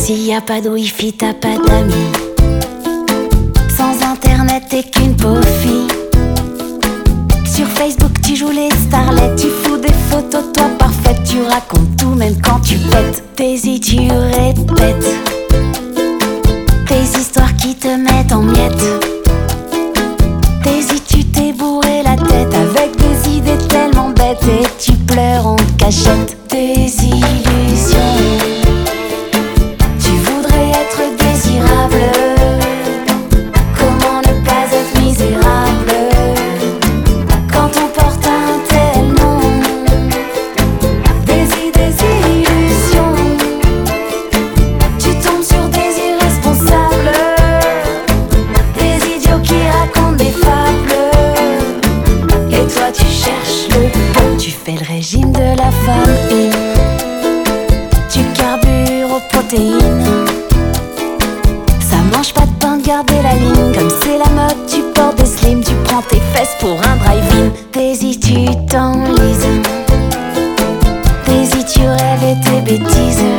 S'il y a pas de wifi, t'as pas d'amis. Sans internet, t'es qu'une pauvre fille. Sur Facebook, tu joues les starlets. Tu fous des photos, toi parfaite. Tu racontes tout, même quand tu pètes. T'hésites, tu répètes tes histoires qui te mettent en miettes. T'hésites, tu t'es bourré la tête avec des idées tellement bêtes. Et tu pleures en cachette. Tes illusions. Tu voudrais être désirable. Comment ne pas être misérable quand on porte un tel nom? Des idées, des illusions. Tu tombes sur des irresponsables, des idiots qui racontent des fables. Et toi tu cherches le bon. Tu fais le régime de la femme et tu carbures aux protéines. Ça mange pas de pain de garder la ligne. Comme c'est la mode, tu portes des slims. Tu prends tes fesses pour un drive-in. T'hésites, tu t'enlises. T'hésites, tu rêves et tes bêtises.